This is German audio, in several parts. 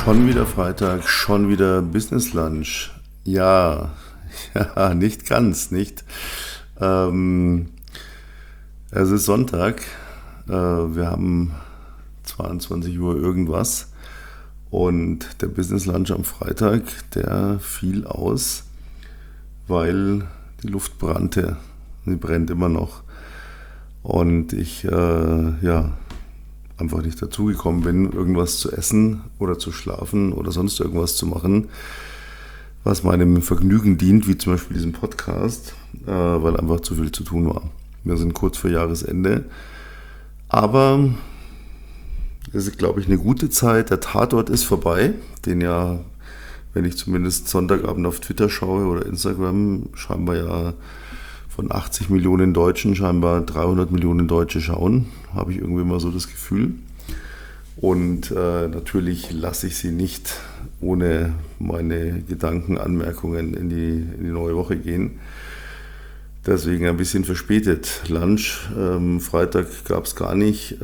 Schon wieder Freitag, schon wieder Business Lunch. Ja, ja, nicht ganz, nicht. Ähm, Es ist Sonntag. Wir haben 22 Uhr irgendwas. Und der Business Lunch am Freitag, der fiel aus, weil die Luft brannte. Sie brennt immer noch. Und ich, einfach nicht dazugekommen bin, irgendwas zu essen oder zu schlafen oder sonst irgendwas zu machen, was meinem Vergnügen dient, wie zum Beispiel diesem Podcast, weil einfach zu viel zu tun war. Wir sind kurz vor Jahresende, aber es ist, glaube ich, eine gute Zeit. Der Tatort ist vorbei, den ja, wenn ich zumindest Sonntagabend auf Twitter schaue oder Instagram, scheinbar ja von 80 Millionen Deutschen scheinbar 300 Millionen Deutsche schauen, habe ich irgendwie mal so das Gefühl. Und natürlich lasse ich sie nicht ohne meine Gedanken, Anmerkungen in die neue Woche gehen. Deswegen ein bisschen verspätet. Lunch, Freitag gab es gar nicht.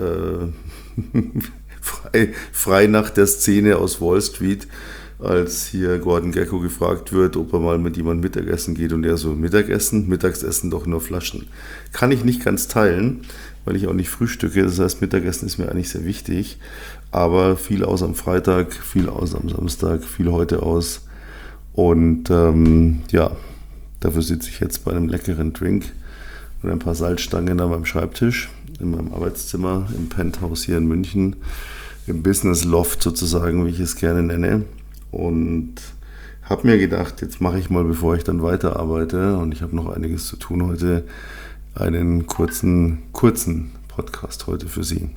Frei nach der Szene aus Wall Street, als hier Gordon Gekko gefragt wird, ob er mal mit jemandem Mittagessen geht und er so, Mittagsessen doch nur Flaschen. Kann ich nicht ganz teilen, weil ich auch nicht frühstücke, das heißt Mittagessen ist mir eigentlich sehr wichtig, aber viel aus am Freitag, viel aus am Samstag, viel heute aus und dafür sitze ich jetzt bei einem leckeren Drink und ein paar Salzstangen an meinem Schreibtisch in meinem Arbeitszimmer im Penthouse hier in München, im Business Loft sozusagen, wie ich es gerne nenne. Und habe mir gedacht, jetzt mache ich mal, bevor ich dann weiterarbeite, und ich habe noch einiges zu tun heute, einen kurzen Podcast heute für Sie.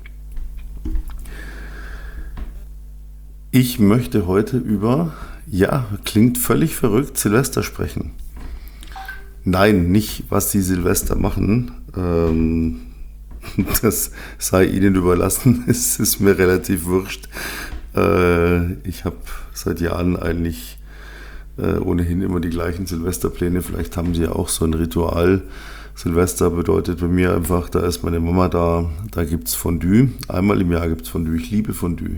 Ich möchte heute über, klingt völlig verrückt, Silvester sprechen. Nein, nicht was die Silvester machen, das sei ihnen überlassen, es ist mir relativ wurscht. Ich habe seit Jahren eigentlich ohnehin immer die gleichen Silvesterpläne. Vielleicht haben sie ja auch so ein Ritual. Silvester bedeutet bei mir einfach, da ist meine Mama da, da gibt es Fondue. Einmal im Jahr gibt es Fondue. Ich liebe Fondue.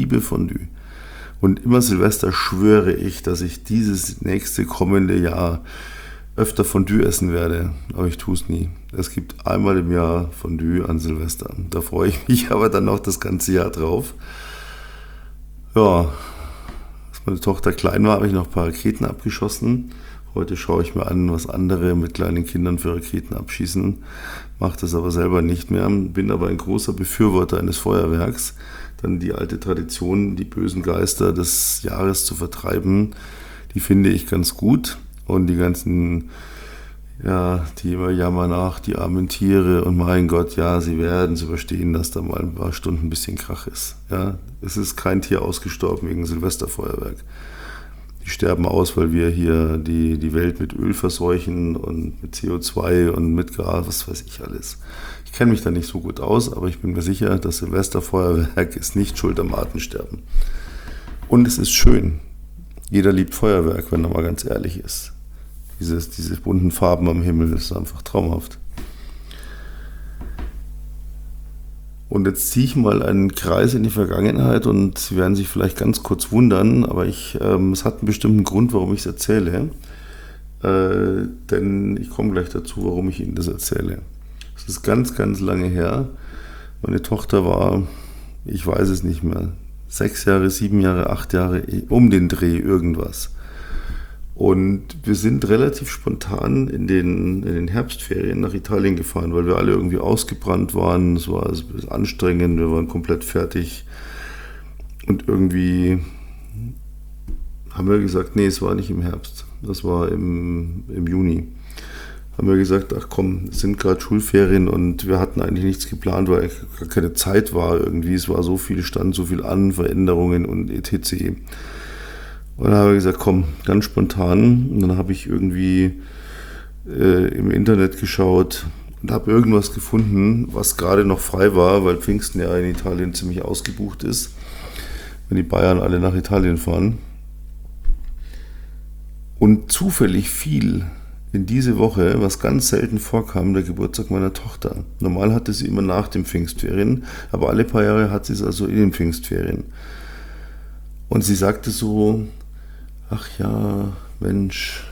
Und immer Silvester schwöre ich, dass ich dieses nächste kommende Jahr öfter Fondue essen werde, aber ich tue es nie. Es gibt einmal im Jahr Fondue an Silvester. Da freue ich mich aber dann noch das ganze Jahr drauf. Ja, als meine Tochter klein war, habe ich noch ein paar Raketen abgeschossen. Heute schaue ich mir an, was andere mit kleinen Kindern für Raketen abschießen. Mache das aber selber nicht mehr. Bin aber ein großer Befürworter eines Feuerwerks. Dann die alte Tradition, die bösen Geister des Jahres zu vertreiben, die finde ich ganz gut. Und die ganzen, die immer jammern, ach, die armen Tiere und mein Gott, ja, sie werden es überstehen, dass da mal ein paar Stunden ein bisschen Krach ist. Ja, es ist kein Tier ausgestorben wegen Silvesterfeuerwerk. Die sterben aus, weil wir hier die Welt mit Öl verseuchen und mit CO2 und mit Gas, was weiß ich alles. Ich kenne mich da nicht so gut aus, aber ich bin mir sicher, das Silvesterfeuerwerk ist nicht schuld am Artensterben. Und es ist schön. Jeder liebt Feuerwerk, wenn er mal ganz ehrlich ist. Diese bunten Farben am Himmel, das ist einfach traumhaft. Und jetzt ziehe ich mal einen Kreis in die Vergangenheit und Sie werden sich vielleicht ganz kurz wundern, aber es hat einen bestimmten Grund, warum ich es erzähle. Denn ich komme gleich dazu, warum ich Ihnen das erzähle. Es ist ganz, ganz lange her. Meine Tochter war, ich weiß es nicht mehr, 6 Jahre, 7 Jahre, 8 Jahre, um den Dreh irgendwas. Und wir sind relativ spontan in den Herbstferien nach Italien gefahren, weil wir alle irgendwie ausgebrannt waren. Es war anstrengend, wir waren komplett fertig. Und irgendwie haben wir gesagt, nee, es war nicht im Herbst, das war im Juni. Haben wir gesagt, ach komm, es sind gerade Schulferien und wir hatten eigentlich nichts geplant, weil gar keine Zeit war irgendwie. Es war so viel, stand so viel an, Veränderungen und etc. Und dann haben wir gesagt, komm, ganz spontan. Und dann habe ich irgendwie im Internet geschaut und habe irgendwas gefunden, was gerade noch frei war, weil Pfingsten ja in Italien ziemlich ausgebucht ist, wenn die Bayern alle nach Italien fahren. Und zufällig fiel in diese Woche, was ganz selten vorkam, der Geburtstag meiner Tochter. Normal hatte sie immer nach den Pfingstferien, aber alle paar Jahre hat sie es also in den Pfingstferien. Und sie sagte so, ach ja, Mensch,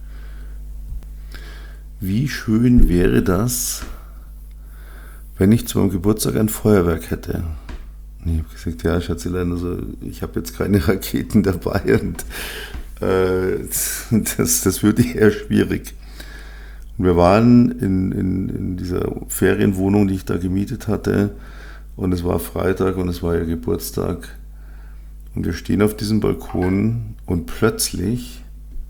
wie schön wäre das, wenn ich zu meinem Geburtstag ein Feuerwerk hätte. Und ich habe gesagt, ja, Schatzelein, also ich habe jetzt keine Raketen dabei und das würde eher schwierig. Und wir waren in dieser Ferienwohnung, die ich da gemietet hatte, und es war Freitag und es war ihr Geburtstag. Und wir stehen auf diesem Balkon und plötzlich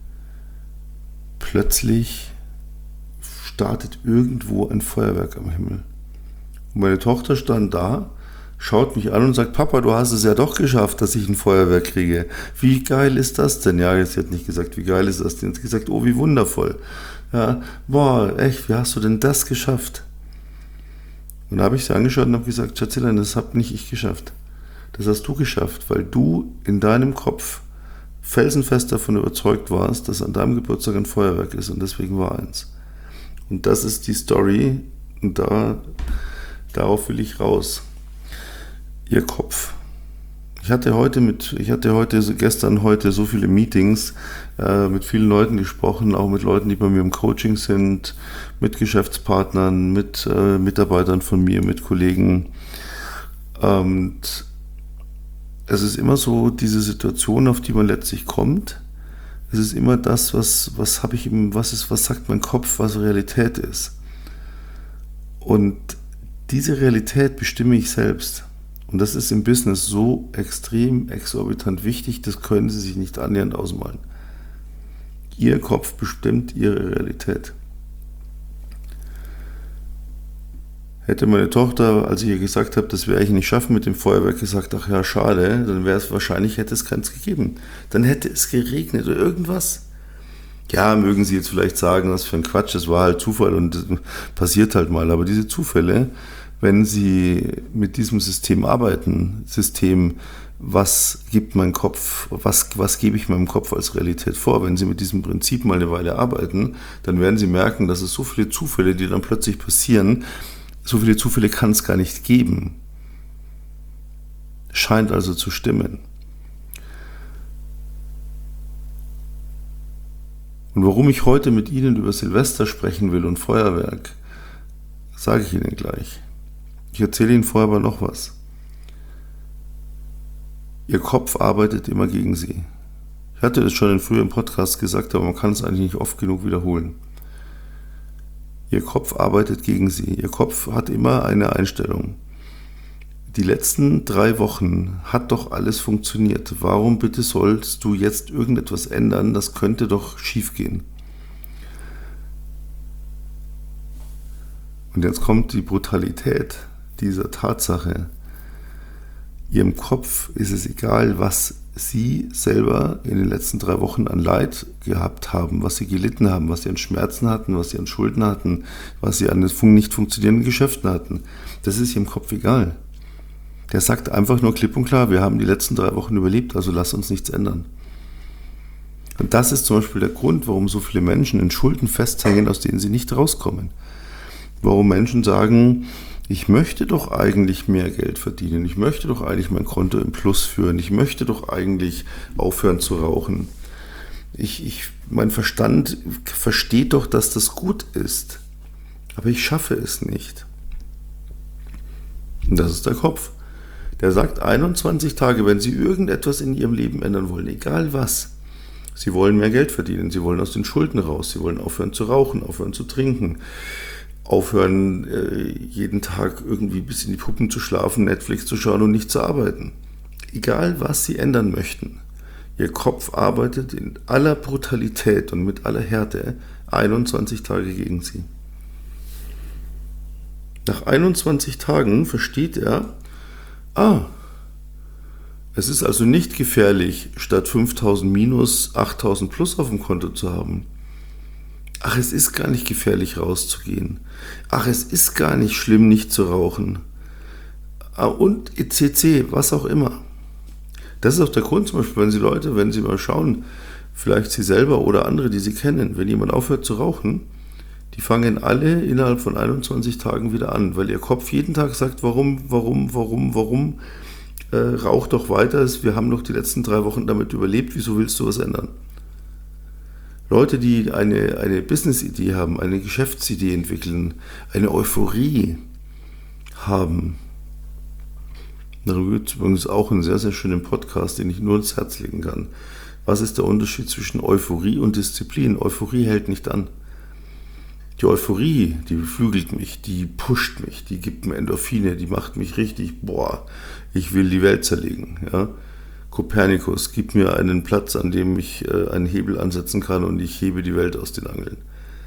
startet irgendwo ein Feuerwerk am Himmel. Und meine Tochter stand da, schaut mich an und sagt, Papa, du hast es ja doch geschafft, dass ich ein Feuerwerk kriege. Wie geil ist das denn? Ja, sie hat nicht gesagt, wie geil ist das denn? Sie hat gesagt, oh, wie wundervoll. Ja, boah, echt, wie hast du denn das geschafft? Und da habe ich sie angeschaut und habe gesagt, Schatzelein, das habe nicht ich geschafft. Das hast du geschafft, weil du in deinem Kopf felsenfest davon überzeugt warst, dass an deinem Geburtstag ein Feuerwerk ist und deswegen war eins. Und das ist die Story und darauf will ich raus. Ihr Kopf. Ich hatte gestern so viele Meetings, mit vielen Leuten gesprochen, auch mit Leuten, die bei mir im Coaching sind, mit Geschäftspartnern, mit Mitarbeitern von mir, mit Kollegen. Und es ist immer so diese Situation, auf die man letztlich kommt. Es ist immer das, was sagt mein Kopf, was Realität ist. Und diese Realität bestimme ich selbst. Und das ist im Business so extrem exorbitant wichtig, das können Sie sich nicht annähernd ausmalen. Ihr Kopf bestimmt Ihre Realität. Hätte meine Tochter, als ich ihr gesagt habe, das werde ich nicht schaffen mit dem Feuerwerk, gesagt, ach ja, schade, dann hätte es keins gegeben. Dann hätte es geregnet oder irgendwas. Ja, mögen Sie jetzt vielleicht sagen, was für ein Quatsch, das war halt Zufall und passiert halt mal. Aber diese Zufälle, wenn Sie mit diesem System arbeiten, was gibt mein Kopf, was gebe ich meinem Kopf als Realität vor? Wenn Sie mit diesem Prinzip mal eine Weile arbeiten, dann werden Sie merken, dass es so viele Zufälle, die dann plötzlich passieren, so viele Zufälle kann es gar nicht geben. Scheint also zu stimmen. Und warum ich heute mit Ihnen über Silvester sprechen will und Feuerwerk, sage ich Ihnen gleich. Ich erzähle Ihnen vorher aber noch was. Ihr Kopf arbeitet immer gegen Sie. Ich hatte das schon in früheren Podcasts gesagt, aber man kann es eigentlich nicht oft genug wiederholen. Ihr Kopf arbeitet gegen Sie. Ihr Kopf hat immer eine Einstellung. Die letzten 3 Wochen hat doch alles funktioniert. Warum bitte sollst du jetzt irgendetwas ändern? Das könnte doch schief gehen. Und jetzt kommt die Brutalität dieser Tatsache. Ihrem Kopf ist es egal, was Sie selber in den letzten 3 Wochen an Leid gehabt haben, was Sie gelitten haben, was Sie an Schmerzen hatten, was Sie an Schulden hatten, was Sie an nicht funktionierenden Geschäften hatten. Das ist Ihrem Kopf egal. Der sagt einfach nur klipp und klar, wir haben die letzten 3 Wochen überlebt, also lass uns nichts ändern. Und das ist zum Beispiel der Grund, warum so viele Menschen in Schulden festhängen, aus denen sie nicht rauskommen. Warum Menschen sagen, ich möchte doch eigentlich mehr Geld verdienen, ich möchte doch eigentlich mein Konto im Plus führen, ich möchte doch eigentlich aufhören zu rauchen. Mein Verstand versteht doch, dass das gut ist, aber ich schaffe es nicht. Und das ist der Kopf. Der sagt 21 Tage, wenn Sie irgendetwas in Ihrem Leben ändern wollen, egal was. Sie wollen mehr Geld verdienen, Sie wollen aus den Schulden raus, Sie wollen aufhören zu rauchen, aufhören zu trinken, aufhören jeden Tag irgendwie bis in die Puppen zu schlafen, Netflix zu schauen und nicht zu arbeiten. Egal was Sie ändern möchten, Ihr Kopf arbeitet in aller Brutalität und mit aller Härte 21 Tage gegen Sie. Nach 21 Tagen versteht er, es ist also nicht gefährlich, statt 5.000 minus 8.000 plus auf dem Konto zu haben. Ach, es ist gar nicht gefährlich rauszugehen. Ach, es ist gar nicht schlimm, nicht zu rauchen. Und etc., was auch immer. Das ist auch der Grund zum Beispiel, wenn Sie mal schauen, vielleicht Sie selber oder andere, die Sie kennen, wenn jemand aufhört zu rauchen, die fangen alle innerhalb von 21 Tagen wieder an, weil ihr Kopf jeden Tag sagt, warum. rauch doch weiter, wir haben doch die letzten 3 Wochen damit überlebt, wieso willst du was ändern? Leute, die eine Business-Idee haben, eine Geschäftsidee entwickeln, eine Euphorie haben. Darüber gibt es übrigens auch einen sehr, sehr schönen Podcast, den ich nur ins Herz legen kann. Was ist der Unterschied zwischen Euphorie und Disziplin? Euphorie hält nicht an. Die Euphorie, die beflügelt mich, die pusht mich, die gibt mir Endorphine, die macht mich richtig, ich will die Welt zerlegen. Ja? Kopernikus, gib mir einen Platz, an dem ich einen Hebel ansetzen kann und ich hebe die Welt aus den Angeln.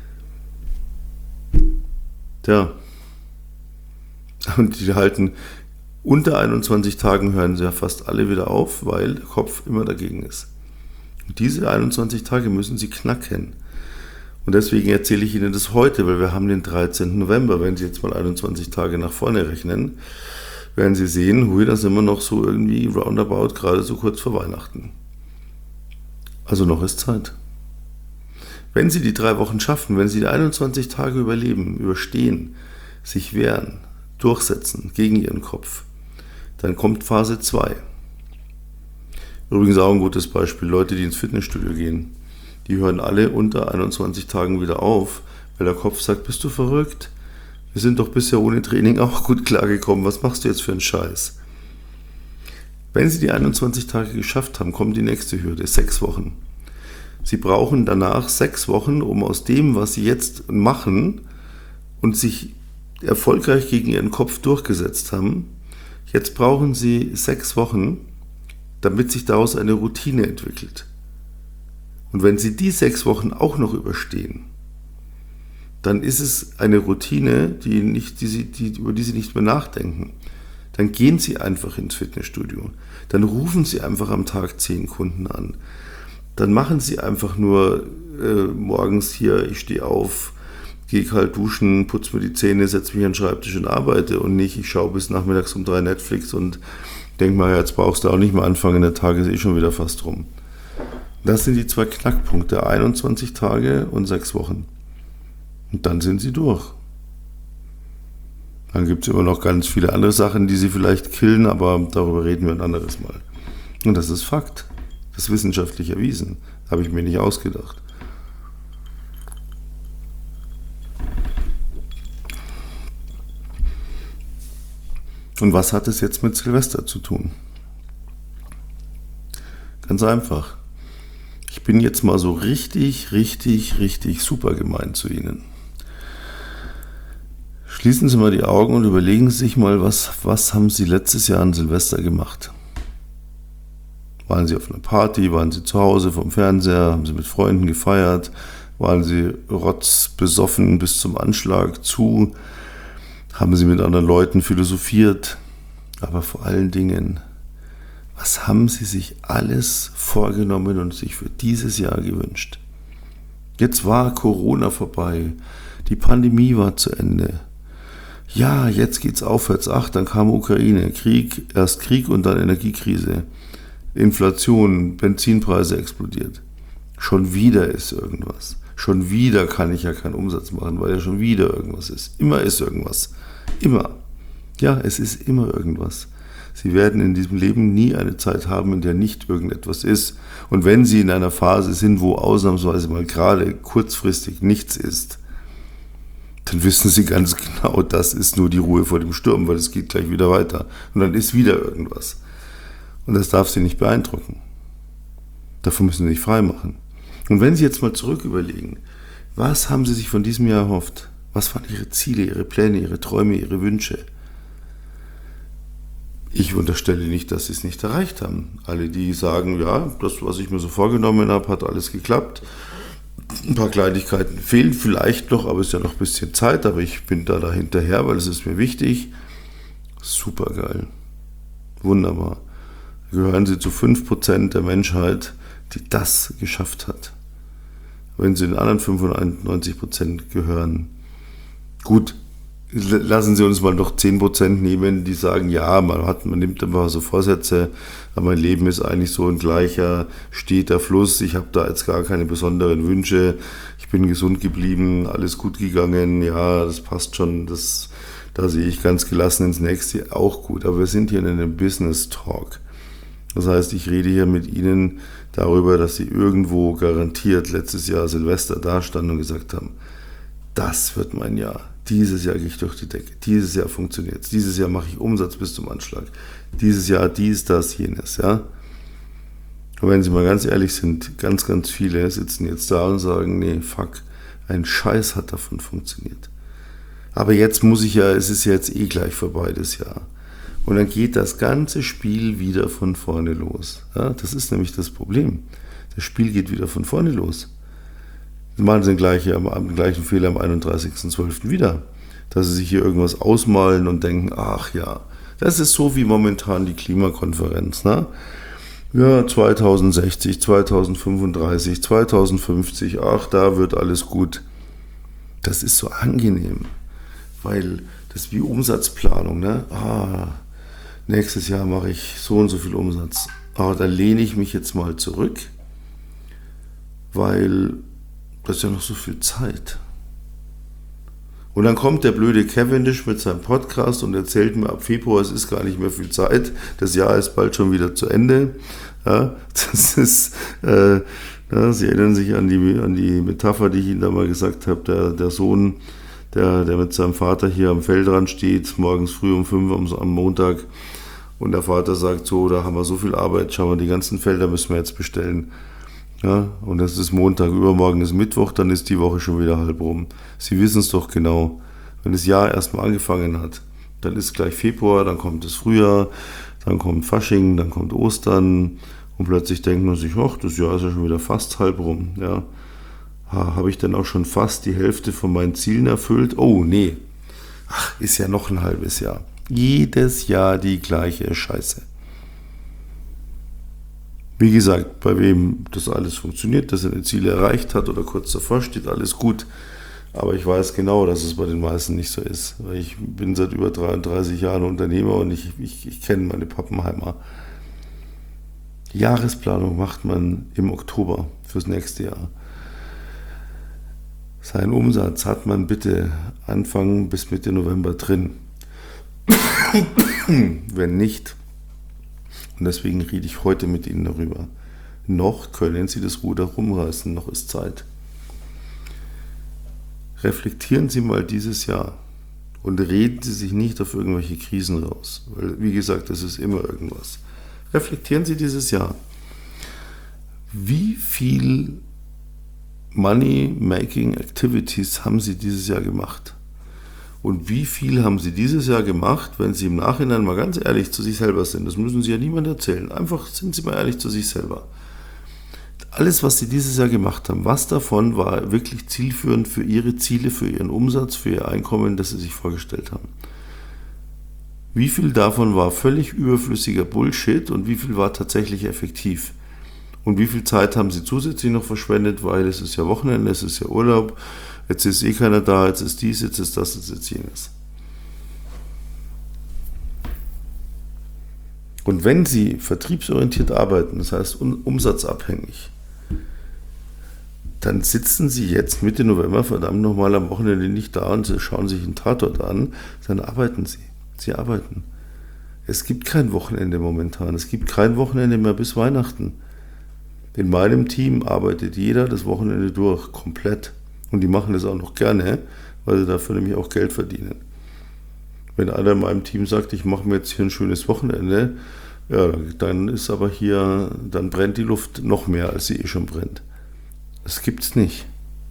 Tja, und die halten, unter 21 Tagen hören sie ja fast alle wieder auf, weil der Kopf immer dagegen ist. Und diese 21 Tage müssen sie knacken. Und deswegen erzähle ich Ihnen das heute, weil wir haben den 13. November. Wenn Sie jetzt mal 21 Tage nach vorne rechnen, werden Sie sehen, da sind wir noch so irgendwie roundabout, gerade so kurz vor Weihnachten. Also noch ist Zeit. Wenn Sie die 3 Wochen schaffen, wenn Sie die 21 Tage überleben, überstehen, sich wehren, durchsetzen gegen Ihren Kopf, dann kommt Phase 2. Übrigens auch ein gutes Beispiel, Leute, die ins Fitnessstudio gehen, die hören alle unter 21 Tagen wieder auf, weil der Kopf sagt, bist du verrückt? Wir sind doch bisher ohne Training auch gut klargekommen, was machst du jetzt für einen Scheiß? Wenn Sie die 21 Tage geschafft haben, kommt die nächste Hürde, 6 Wochen. Sie brauchen danach 6 Wochen, um aus dem, was Sie jetzt machen und sich erfolgreich gegen Ihren Kopf durchgesetzt haben, jetzt brauchen Sie 6 Wochen, damit sich daraus eine Routine entwickelt. Und wenn Sie die 6 Wochen auch noch überstehen, dann ist es eine Routine, über die Sie nicht mehr nachdenken. Dann gehen Sie einfach ins Fitnessstudio. Dann rufen Sie einfach am Tag 10 Kunden an. Dann machen Sie einfach nur morgens hier, ich stehe auf, gehe kalt duschen, putze mir die Zähne, setze mich an den Schreibtisch und arbeite und nicht, ich schaue bis nachmittags um 3 Netflix und denke mal, jetzt brauchst du auch nicht mehr anfangen, der Tag ist eh schon wieder fast rum. Das sind die 2 Knackpunkte, 21 Tage und 6 Wochen. Und dann sind sie durch. Dann gibt es immer noch ganz viele andere Sachen, die sie vielleicht killen, aber darüber reden wir ein anderes Mal. Und das ist Fakt. Das ist wissenschaftlich erwiesen. Habe ich mir nicht ausgedacht. Und was hat es jetzt mit Silvester zu tun? Ganz einfach. Ich bin jetzt mal so richtig super gemein zu Ihnen. Schließen Sie mal die Augen und überlegen Sie sich mal, was haben Sie letztes Jahr an Silvester gemacht? Waren Sie auf einer Party? Waren Sie zu Hause vorm Fernseher? Haben Sie mit Freunden gefeiert? Waren Sie rotzbesoffen bis zum Anschlag zu? Haben Sie mit anderen Leuten philosophiert? Aber vor allen Dingen, was haben Sie sich alles vorgenommen und sich für dieses Jahr gewünscht? Jetzt war Corona vorbei, die Pandemie war zu Ende. Ja, jetzt geht's aufwärts. Ach, dann kam Ukraine, erst Krieg und dann Energiekrise. Inflation, Benzinpreise explodiert. Schon wieder ist irgendwas. Schon wieder kann ich ja keinen Umsatz machen, weil ja schon wieder irgendwas ist. Immer ist irgendwas. Immer. Ja, es ist immer irgendwas. Sie werden in diesem Leben nie eine Zeit haben, in der nicht irgendetwas ist. Und wenn Sie in einer Phase sind, wo ausnahmsweise mal gerade kurzfristig nichts ist, dann wissen Sie ganz genau, das ist nur die Ruhe vor dem Sturm, weil es geht gleich wieder weiter. Und dann ist wieder irgendwas. Und das darf Sie nicht beeindrucken. Davon müssen Sie sich frei machen. Und wenn Sie jetzt mal zurück überlegen, was haben Sie sich von diesem Jahr erhofft? Was waren Ihre Ziele, Ihre Pläne, Ihre Träume, Ihre Wünsche? Ich unterstelle nicht, dass Sie es nicht erreicht haben. Alle, die sagen, ja, das, was ich mir so vorgenommen habe, hat alles geklappt. Ein paar Kleinigkeiten fehlen vielleicht noch, aber es ist ja noch ein bisschen Zeit, aber ich bin da hinterher, weil es ist mir wichtig. Super geil. Wunderbar. Gehören Sie zu 5% der Menschheit, die das geschafft hat. Wenn Sie den anderen 95% gehören, gut, lassen Sie uns mal noch 10% nehmen, die sagen, ja, man nimmt einfach so Vorsätze, aber mein Leben ist eigentlich so ein gleicher, steter Fluss, ich habe da jetzt gar keine besonderen Wünsche, ich bin gesund geblieben, alles gut gegangen, ja, das passt schon, Da sehe ich ganz gelassen ins nächste Jahr auch gut. Aber wir sind hier in einem Business Talk. Das heißt, ich rede hier mit Ihnen darüber, dass Sie irgendwo garantiert letztes Jahr Silvester dastanden und gesagt haben, das wird mein Jahr. Dieses Jahr gehe ich durch die Decke. Dieses Jahr funktioniert es. Dieses Jahr mache ich Umsatz bis zum Anschlag. Dieses Jahr dies, das, jenes. Ja? Und wenn Sie mal ganz ehrlich sind, ganz, ganz viele sitzen jetzt da und sagen, nee, fuck, ein Scheiß hat davon funktioniert. Aber jetzt muss ich ja, es ist ja jetzt eh gleich vorbei das Jahr. Und dann geht das ganze Spiel wieder von vorne los. Ja, das ist nämlich das Problem. Das Spiel geht wieder von vorne los. Sie machen den gleichen Fehler am 31.12. wieder. Dass sie sich hier irgendwas ausmalen und denken, ach ja, das ist so wie momentan die Klimakonferenz. Ne? Ja, 2060, 2035, 2050, ach, da wird alles gut. Das ist so angenehm, weil das ist wie Umsatzplanung. Ne? Nächstes Jahr mache ich so und so viel Umsatz. Aber da lehne ich mich jetzt mal zurück, weil das ist ja noch so viel Zeit. Und dann kommt der blöde Cavendish mit seinem Podcast und erzählt mir ab Februar, es ist gar nicht mehr viel Zeit, das Jahr ist bald schon wieder zu Ende. Ja, das ist, Sie erinnern sich an die Metapher, die ich Ihnen da mal gesagt habe, der Sohn, der mit seinem Vater hier am Feldrand steht, morgens früh um 5 am Montag, und der Vater sagt so, da haben wir so viel Arbeit, schauen wir, die ganzen Felder müssen wir jetzt bestellen. Ja, und das ist Montag, übermorgen ist Mittwoch, dann ist die Woche schon wieder halb rum. Sie wissen es doch genau. Wenn das Jahr erstmal angefangen hat, dann ist gleich Februar, dann kommt das Frühjahr, dann kommt Fasching, dann kommt Ostern und plötzlich denkt man sich, ach, das Jahr ist ja schon wieder fast halb rum. Ja. Habe ich denn auch schon fast die Hälfte von meinen Zielen erfüllt? Oh, nee. Ach, ist ja noch ein halbes Jahr. Jedes Jahr die gleiche Scheiße. Wie gesagt, bei wem das alles funktioniert, dass er die Ziele erreicht hat oder kurz davor steht, alles gut. Aber ich weiß genau, dass es bei den meisten nicht so ist. Weil ich bin seit über 33 Jahren Unternehmer und ich kenne meine Pappenheimer. Die Jahresplanung macht man im Oktober fürs nächste Jahr. Seinen Umsatz hat man bitte Anfang bis Mitte November drin. Wenn nicht, und deswegen rede ich heute mit Ihnen darüber, noch können Sie das Ruder rumreißen, noch ist Zeit. Reflektieren Sie mal dieses Jahr und reden Sie sich nicht auf irgendwelche Krisen raus, weil, wie gesagt, das ist immer irgendwas. Reflektieren Sie dieses Jahr. Wie viel Money-Making Activities haben Sie dieses Jahr gemacht? Und wie viel haben Sie dieses Jahr gemacht, wenn Sie im Nachhinein mal ganz ehrlich zu sich selber sind? Das müssen Sie ja niemandem erzählen. Einfach sind Sie mal ehrlich zu sich selber. Alles, was Sie dieses Jahr gemacht haben, was davon war wirklich zielführend für Ihre Ziele, für Ihren Umsatz, für Ihr Einkommen, das Sie sich vorgestellt haben? Wie viel davon war völlig überflüssiger Bullshit und wie viel war tatsächlich effektiv? Und wie viel Zeit haben Sie zusätzlich noch verschwendet, weil es ist ja Wochenende, es ist ja Urlaub, jetzt ist eh keiner da, jetzt ist dies, jetzt ist das, jetzt ist jenes. Und wenn Sie vertriebsorientiert arbeiten, das heißt umsatzabhängig, dann sitzen Sie jetzt Mitte November verdammt nochmal am Wochenende nicht da und schauen sich einen Tatort an, sondern arbeiten Sie. Sie arbeiten. Es gibt kein Wochenende momentan, es gibt kein Wochenende mehr bis Weihnachten. In meinem Team arbeitet jeder das Wochenende durch, komplett. Und die machen das auch noch gerne, weil sie dafür nämlich auch Geld verdienen. Wenn einer in meinem Team sagt, ich mache mir jetzt hier ein schönes Wochenende, ja, dann ist aber hier, dann brennt die Luft noch mehr, als sie eh schon brennt. Das gibt's nicht.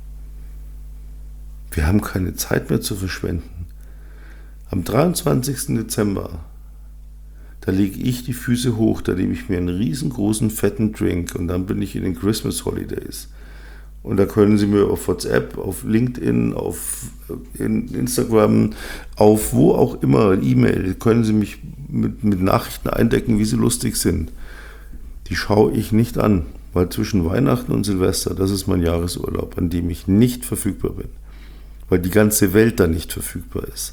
Wir haben keine Zeit mehr zu verschwenden. Am 23. Dezember, da lege ich die Füße hoch, da nehme ich mir einen riesengroßen, fetten Drink und dann bin ich in den Christmas Holidays. Und da können Sie mir auf WhatsApp, auf LinkedIn, auf Instagram, auf wo auch immer, E-Mail, können Sie mich mit Nachrichten eindecken, wie sie lustig sind. Die schaue ich nicht an, weil zwischen Weihnachten und Silvester, das ist mein Jahresurlaub, an dem ich nicht verfügbar bin, weil die ganze Welt da nicht verfügbar ist.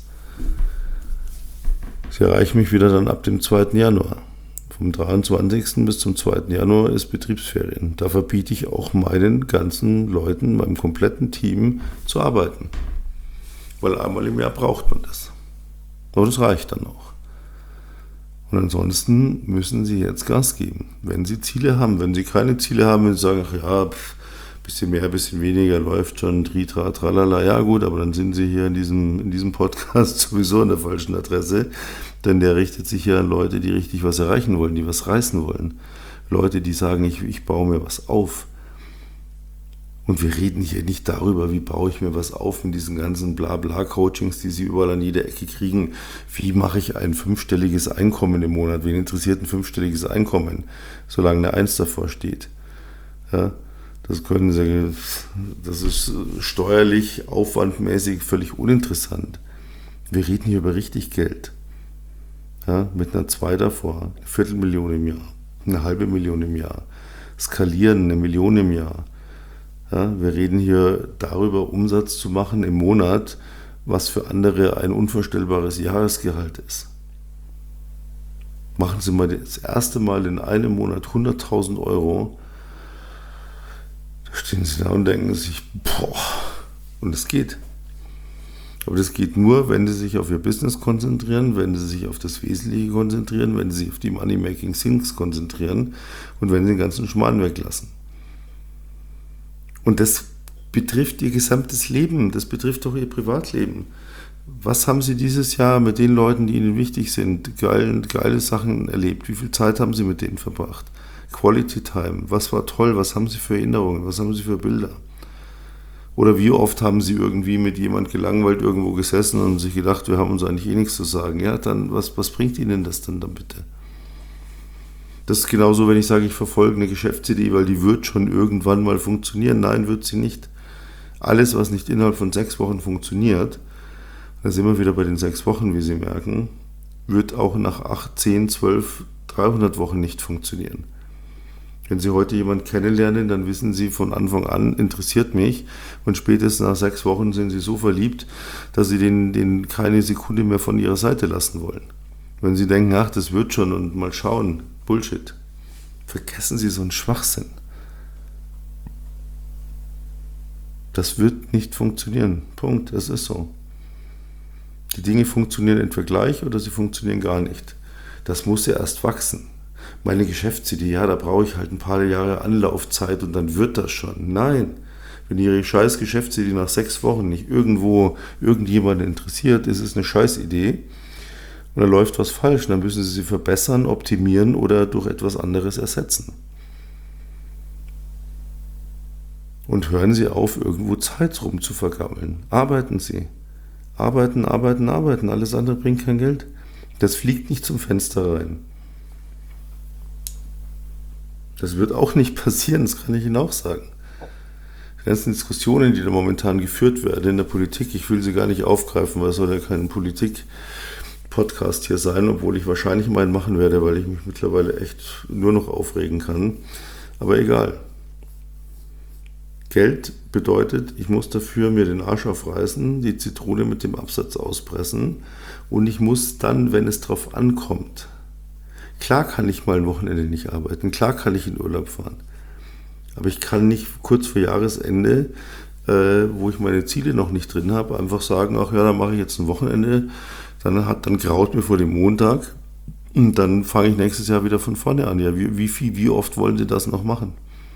Sie erreichen mich wieder dann ab dem 2. Januar. Vom 23. bis zum 2. Januar ist Betriebsferien. Da verbiete ich auch meinen ganzen Leuten, meinem kompletten Team zu arbeiten. Weil einmal im Jahr braucht man das. Aber das reicht dann auch. Und ansonsten müssen Sie jetzt Gas geben. Wenn Sie Ziele haben, wenn Sie keine Ziele haben, wenn Sie sagen, ach ja, bisschen mehr, bisschen weniger, läuft schon, tritra, tralala, ja gut, aber dann sind Sie hier in diesem Podcast sowieso an der falschen Adresse, denn der richtet sich ja an Leute, die richtig was erreichen wollen, die was reißen wollen. Leute, die sagen, ich baue mir was auf. Und wir reden hier nicht darüber, wie baue ich mir was auf in diesen ganzen Blabla-Coachings, die Sie überall an jeder Ecke kriegen. Wie mache ich ein 5-stelliges Einkommen im Monat? Wen interessiert ein 5-stelliges Einkommen, solange eine 1 davor steht? Ja, das ist steuerlich, aufwandmäßig völlig uninteressant. Wir reden hier über richtig Geld. Ja, mit einer 2 davor, 250.000 im Jahr, 500.000 im Jahr, skalieren, 1 Million im Jahr. Ja, wir reden hier darüber, Umsatz zu machen im Monat, was für andere ein unvorstellbares Jahresgehalt ist. Machen Sie mal das erste Mal in einem Monat 100.000 Euro. Da stehen Sie da und denken sich, boah, und es geht. Aber das geht nur, wenn Sie sich auf Ihr Business konzentrieren, wenn Sie sich auf das Wesentliche konzentrieren, wenn Sie sich auf die Money-Making Things konzentrieren und wenn Sie den ganzen Schmarrn weglassen. Und das betrifft Ihr gesamtes Leben, das betrifft auch Ihr Privatleben. Was haben Sie dieses Jahr mit den Leuten, die Ihnen wichtig sind, geile Sachen erlebt? Wie viel Zeit haben Sie mit denen verbracht? Quality Time, was war toll, was haben Sie für Erinnerungen, was haben Sie für Bilder? Oder wie oft haben Sie irgendwie mit jemand gelangweilt irgendwo gesessen und sich gedacht, wir haben uns eigentlich nichts zu sagen? Ja, dann was bringt Ihnen das denn dann bitte? Das ist genauso, wenn ich sage, ich verfolge eine Geschäftsidee, weil die wird schon irgendwann mal funktionieren. Nein, wird sie nicht. Alles, was nicht innerhalb von 6 Wochen funktioniert, da sind wir wieder bei den 6 Wochen, wie Sie merken, wird auch nach 8, 10, 12, 300 Wochen nicht funktionieren. Wenn Sie heute jemanden kennenlernen, dann wissen Sie von Anfang an, interessiert mich, und spätestens nach 6 Wochen sind Sie so verliebt, dass Sie den keine Sekunde mehr von Ihrer Seite lassen wollen. Wenn Sie denken, ach, das wird schon und mal schauen, Bullshit. Vergessen Sie so einen Schwachsinn. Das wird nicht funktionieren. Punkt. Das ist so. Die Dinge funktionieren entweder gleich oder sie funktionieren gar nicht. Das muss ja erst wachsen. Meine Geschäftsidee, ja, da brauche ich halt ein paar Jahre Anlaufzeit und dann wird das schon. Nein. Wenn Ihre scheiß Geschäftsidee nach 6 Wochen nicht irgendjemanden interessiert, ist es eine Scheißidee. Und da läuft was falsch, dann müssen Sie sie verbessern, optimieren oder durch etwas anderes ersetzen. Und hören Sie auf, irgendwo Zeit rum zu vergammeln. Arbeiten Sie. Arbeiten, arbeiten, arbeiten. Alles andere bringt kein Geld. Das fliegt nicht zum Fenster rein. Das wird auch nicht passieren, das kann ich Ihnen auch sagen. Die ganzen Diskussionen, die da momentan geführt werden in der Politik, ich will sie gar nicht aufgreifen, weil es soll ja kein Politik-Podcast hier sein, obwohl ich wahrscheinlich mal einen machen werde, weil ich mich mittlerweile echt nur noch aufregen kann. Aber egal. Geld bedeutet, ich muss dafür mir den Arsch aufreißen, die Zitrone mit dem Absatz auspressen und ich muss dann, wenn es drauf ankommt, klar kann ich mal ein Wochenende nicht arbeiten, klar kann ich in Urlaub fahren, aber ich kann nicht kurz vor Jahresende, wo ich meine Ziele noch nicht drin habe, einfach sagen, ach ja, dann mache ich jetzt ein Wochenende, dann graut mir vor dem Montag und dann fange ich nächstes Jahr wieder von vorne an. Ja, wie oft wollen Sie das noch machen?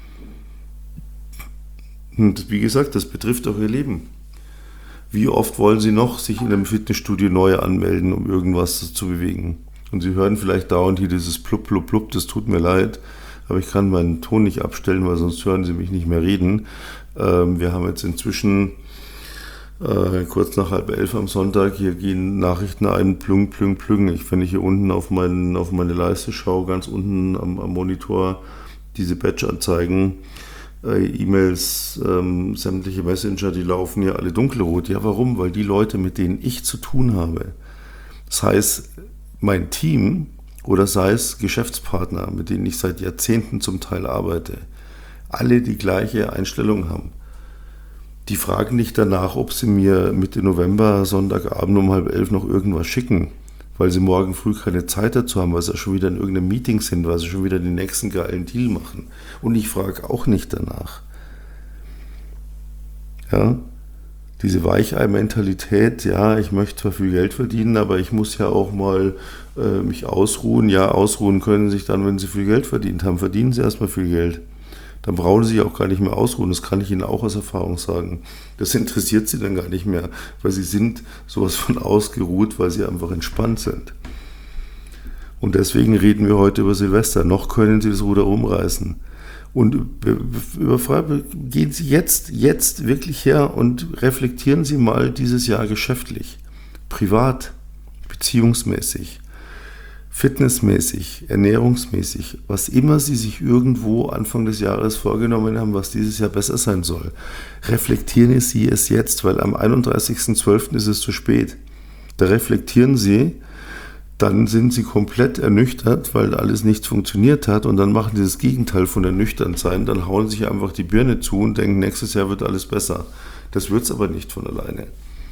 Und wie gesagt, das betrifft auch Ihr Leben. Wie oft wollen Sie noch sich in einem Fitnessstudio neu anmelden, um irgendwas zu bewegen? Und Sie hören vielleicht dauernd hier dieses Plupp, Plupp, Plupp, das tut mir leid, aber ich kann meinen Ton nicht abstellen, weil sonst hören Sie mich nicht mehr reden. Wir haben jetzt inzwischen kurz nach 10:30 am Sonntag, hier gehen Nachrichten ein, plüng, plüng, plüng. Wenn ich hier unten auf meine Leiste schaue, ganz unten am Monitor, diese Badge-Anzeigen, E-Mails, sämtliche Messenger, die laufen hier alle dunkelrot. Ja, warum? Weil die Leute, mit denen ich zu tun habe, das heißt mein Team oder sei es Geschäftspartner, mit denen ich seit Jahrzehnten zum Teil arbeite, alle die gleiche Einstellung haben. Die fragen nicht danach, ob sie mir Mitte November, Sonntagabend um 10:30 noch irgendwas schicken, weil sie morgen früh keine Zeit dazu haben, weil sie schon wieder in irgendeinem Meeting sind, weil sie schon wieder den nächsten geilen Deal machen. Und ich frage auch nicht danach. Ja? diese Weichei-Mentalität, ja, ich möchte zwar viel Geld verdienen, aber ich muss ja auch mal mich ausruhen. Ja, ausruhen können Sie sich dann, wenn Sie viel Geld verdient haben. Verdienen Sie erstmal viel Geld. Dann brauchen Sie sich auch gar nicht mehr ausruhen. Das kann ich Ihnen auch aus Erfahrung sagen. Das interessiert Sie dann gar nicht mehr, weil Sie sind sowas von ausgeruht, weil Sie einfach entspannt sind. Und deswegen reden wir heute über Silvester. Noch können Sie das Ruder rumreißen. Und gehen Sie jetzt wirklich her und reflektieren Sie mal dieses Jahr geschäftlich, privat, beziehungsmäßig, fitnessmäßig, ernährungsmäßig, was immer Sie sich irgendwo Anfang des Jahres vorgenommen haben, was dieses Jahr besser sein soll. Reflektieren Sie es jetzt, weil am 31.12. ist es zu spät. Da reflektieren Sie, dann sind Sie komplett ernüchtert, weil alles nichts funktioniert hat und dann machen Sie das Gegenteil von ernüchternd sein, dann hauen sich einfach die Birne zu und denken, nächstes Jahr wird alles besser. Das wird es aber nicht von alleine.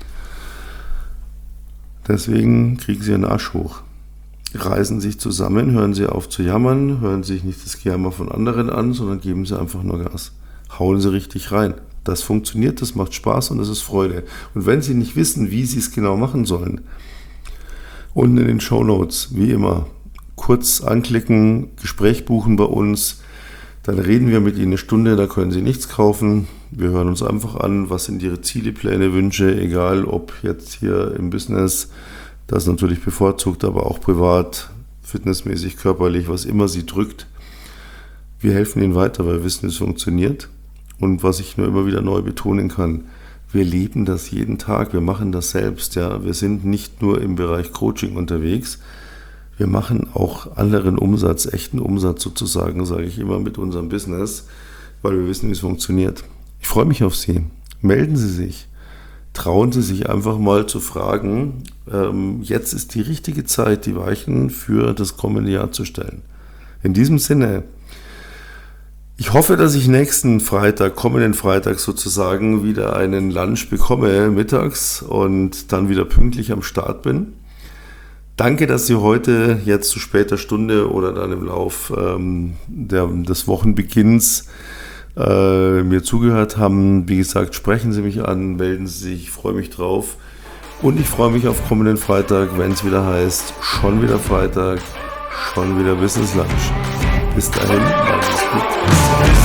Deswegen kriegen Sie Ihren Arsch hoch. Reißen sich zusammen, hören Sie auf zu jammern, hören sich nicht das Gejammer von anderen an, sondern geben Sie einfach nur Gas. Hauen Sie richtig rein. Das funktioniert, das macht Spaß und das ist Freude. Und wenn Sie nicht wissen, wie Sie es genau machen sollen, unten in den Shownotes, wie immer, kurz anklicken, Gespräch buchen bei uns, dann reden wir mit Ihnen eine Stunde, da können Sie nichts kaufen. Wir hören uns einfach an, was sind Ihre Ziele, Pläne, Wünsche, egal ob jetzt hier im Business, das natürlich bevorzugt, aber auch privat, fitnessmäßig, körperlich, was immer Sie drückt. Wir helfen Ihnen weiter, weil wir wissen, es funktioniert. Und was ich nur immer wieder neu betonen kann, wir leben das jeden Tag, wir machen das selbst. Ja. Wir sind nicht nur im Bereich Coaching unterwegs, wir machen auch anderen Umsatz, echten Umsatz sozusagen, sage ich immer, mit unserem Business, weil wir wissen, wie es funktioniert. Ich freue mich auf Sie. Melden Sie sich. Trauen Sie sich einfach mal zu fragen, jetzt ist die richtige Zeit, die Weichen für das kommende Jahr zu stellen. In diesem Sinne, ich hoffe, dass ich kommenden Freitag sozusagen wieder einen Lunch bekomme mittags und dann wieder pünktlich am Start bin. Danke, dass Sie heute jetzt zu später Stunde oder dann im Lauf des Wochenbeginns mir zugehört haben. Wie gesagt, sprechen Sie mich an, melden Sie sich, ich freue mich drauf. Und ich freue mich auf kommenden Freitag, wenn es wieder heißt, schon wieder Freitag, schon wieder Business Lunch. Bis dahin, alles gut.